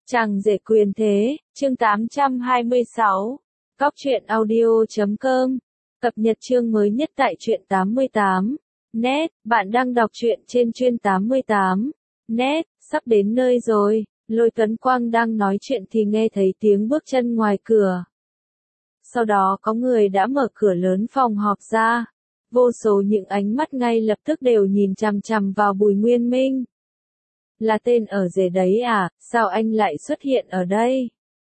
Chàng rể quyền thế, chương 826. Cóc truyện audio.com. Cập nhật chương mới nhất tại truyện 88. Net, bạn đang đọc truyện trên chuyên 88. Net, sắp đến nơi rồi. Lôi Tuấn Quang đang nói chuyện thì nghe thấy tiếng bước chân ngoài cửa. Sau đó có người đã mở cửa lớn phòng họp ra. Vô số những ánh mắt ngay lập tức đều nhìn chằm chằm vào Bùi Nguyên Minh. Là tên ở rể đấy à, sao anh lại xuất hiện ở đây?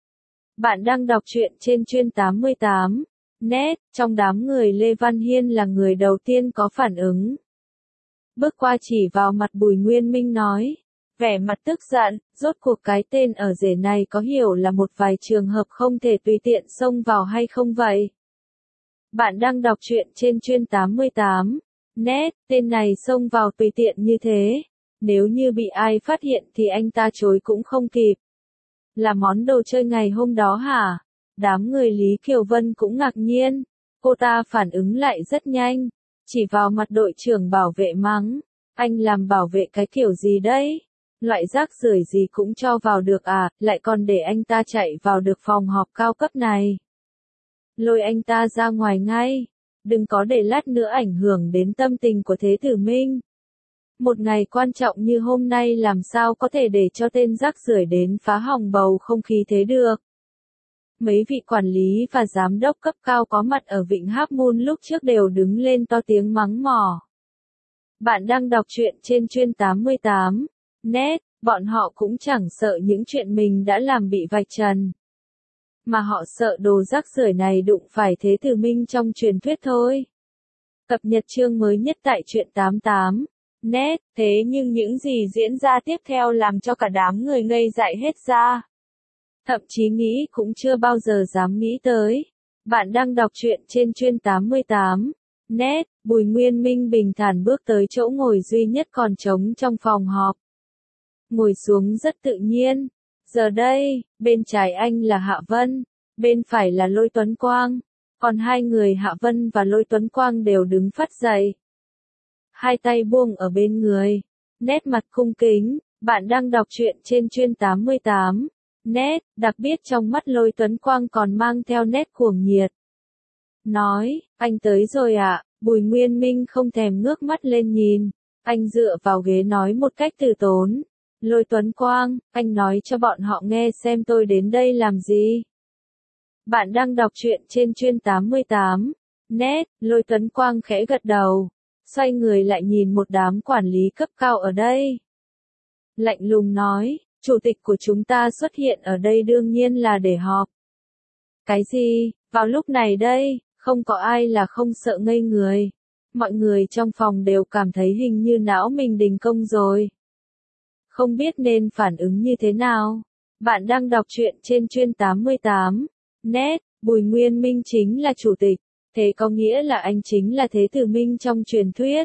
Bạn đang đọc truyện trên chuyên 88. Net, trong đám người Lê Văn Hiên là người đầu tiên có phản ứng. Bước qua chỉ vào mặt Bùi Nguyên Minh nói, vẻ mặt tức giận, rốt cuộc cái tên ở rể này có hiểu là một vài trường hợp không thể tùy tiện xông vào hay không vậy? Bạn đang đọc truyện trên chuyên 88. Net, tên này xông vào tùy tiện như thế. Nếu như bị ai phát hiện thì anh ta chối cũng không kịp. Là món đồ chơi ngày hôm đó hả? Đám người Lý Kiều Vân cũng ngạc nhiên. Cô ta phản ứng lại rất nhanh. Chỉ vào mặt đội trưởng bảo vệ mắng. Anh làm bảo vệ cái kiểu gì đấy? Loại rác rưởi gì cũng cho vào được à, lại còn để anh ta chạy vào được phòng họp cao cấp này. Lôi anh ta ra ngoài ngay. Đừng có để lát nữa ảnh hưởng đến tâm tình của Thế Tử Minh. Một ngày quan trọng như hôm nay làm sao có thể để cho tên rác rưởi đến phá hỏng bầu không khí thế được. Mấy vị quản lý và giám đốc cấp cao có mặt ở Vịnh Half Moon lúc trước đều đứng lên to tiếng mắng mỏ. Bạn đang đọc truyện trên chuyên 88. Net, bọn họ cũng chẳng sợ những chuyện mình đã làm bị vạch trần. Mà họ sợ đồ rác rưởi này đụng phải Thế Tử Minh trong truyền thuyết thôi. Cập nhật chương mới nhất tại truyện 88. Net, thế nhưng những gì diễn ra tiếp theo làm cho cả đám người ngây dại hết ra. Thậm chí nghĩ cũng chưa bao giờ dám nghĩ tới. Bạn đang đọc truyện trên chuyên 88. Net, Bùi Nguyên Minh bình thản bước tới chỗ ngồi duy nhất còn trống trong phòng họp. Ngồi xuống rất tự nhiên. Giờ đây, bên trái anh là Hạ Vân, bên phải là Lôi Tuấn Quang. Còn hai người Hạ Vân và Lôi Tuấn Quang đều đứng phắt dậy. Hai tay buông ở bên người, nét mặt cung kính. Bạn đang đọc truyện trên chuyên 88. Nét, đặc biệt trong mắt Lôi Tuấn Quang còn mang theo nét cuồng nhiệt. Nói, anh tới rồi ạ. Bùi Nguyên Minh không thèm ngước mắt lên nhìn. Anh dựa vào ghế nói một cách từ tốn. Lôi Tuấn Quang, anh nói cho bọn họ nghe xem tôi đến đây làm gì. Bạn đang đọc truyện trên chuyên 88. Nét, Lôi Tuấn Quang khẽ gật đầu. Xoay người lại nhìn một đám quản lý cấp cao ở đây. Lạnh lùng nói, chủ tịch của chúng ta xuất hiện ở đây đương nhiên là để họp. Cái gì, vào lúc này đây, không có ai là không sợ ngây người. Mọi người trong phòng đều cảm thấy hình như não mình đình công rồi. Không biết nên phản ứng như thế nào. Bạn đang đọc truyện trên chuyên 88. Net, Bùi Nguyên Minh chính là chủ tịch. Thế có nghĩa là anh chính là Thế Tử Minh trong truyền thuyết.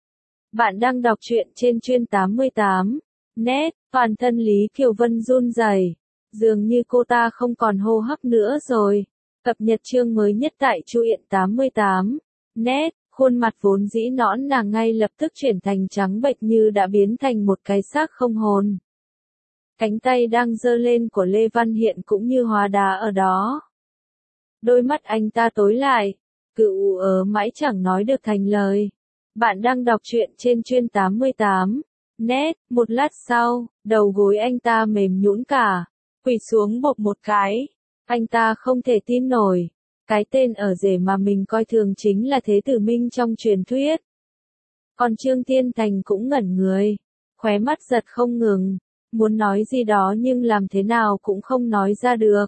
Bạn đang đọc truyện trên chuyên 88. Net, toàn thân Lý Kiều Vân run rẩy. Dường như cô ta không còn hô hấp nữa rồi. Cập nhật chương mới nhất tại truyện 88. Net, khuôn mặt vốn dĩ nõn nàng ngay lập tức chuyển thành trắng bệch như đã biến thành một cái xác không hồn. Cánh tay đang giơ lên của Lê Văn Hiện cũng như hóa đá ở đó. Đôi mắt anh ta tối lại. Cứ mãi chẳng nói được thành lời. Bạn đang đọc truyện trên chuyên 88. Net, một lát sau, đầu gối anh ta mềm nhũn cả. Quỳ xuống bộp một cái. Anh ta không thể tin nổi. Cái tên ở rể mà mình coi thường chính là Thế Tử Minh trong truyền thuyết. Còn Trương Thiên Thành cũng ngẩn người. Khóe mắt giật không ngừng. Muốn nói gì đó nhưng làm thế nào cũng không nói ra được.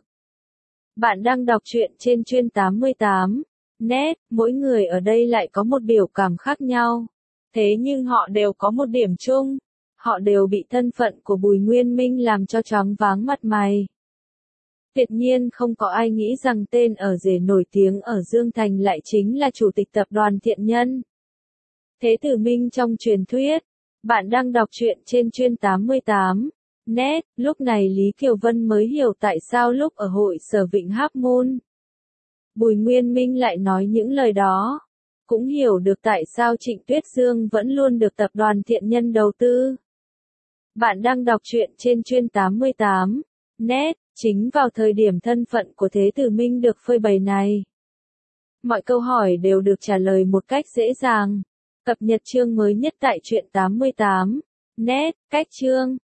Bạn đang đọc truyện trên chuyên 88. Net, mỗi người ở đây lại có một biểu cảm khác nhau. Thế nhưng họ đều có một điểm chung. Họ đều bị thân phận của Bùi Nguyên Minh làm cho choáng váng mặt mày. Tuyệt nhiên không có ai nghĩ rằng tên ở rể nổi tiếng ở Dương Thành lại chính là chủ tịch tập đoàn Thiện Nhân. Thế Tử Minh trong truyền thuyết. Bạn đang đọc truyện trên chuyên 88. Net, lúc này Lý Kiều Vân mới hiểu tại sao lúc ở hội sở Vịnh Half Moon, Bùi Nguyên Minh lại nói những lời đó. Cũng hiểu được tại sao Trịnh Tuyết Dương vẫn luôn được tập đoàn Thiện Nhân đầu tư. Bạn đang đọc truyện trên chuyên 88. net. Chính vào thời điểm thân phận của Thế Tử Minh được phơi bày này, mọi câu hỏi đều được trả lời một cách dễ dàng. Cập nhật chương mới nhất tại truyện 88. Net. Cách chương